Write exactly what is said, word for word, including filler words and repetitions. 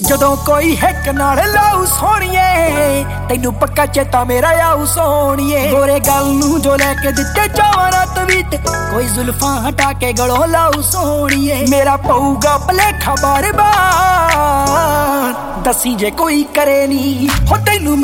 ਜਦੋਂ ਕੋਈ ਹਿੱਕ ਨਾਲ ਲਾਉ ਸੋਹਣੀਏ ਤੈਨੂੰ ਪੱਕਾ ਚੇਤਾ ਮੇਰਾ ਆਉ ਸੋਹਣੀਏ ਗੋਰੇ ਗੱਲ ਨੂੰ ਜੋ ਲੈ ਕੇ ਦਿੱਤੇ ਚਾਵਰਾਂ ਤਵੀਤ ਕੋਈ ਜ਼ੁਲਫਾਂ ਹਟਾ ਕੇ ਗਲੋਂ ਲਾਉ ਸੋਹਣੀਏ ਮੇਰਾ ਪਊਗਾ ਭਲੇਖਾ ਬਾਰ ਬਾਰ ਦੱਸੀ ਜੇ ਕੋਈ ਕਰੇ ਨੀ ਹੋ ਤੈਨੂੰ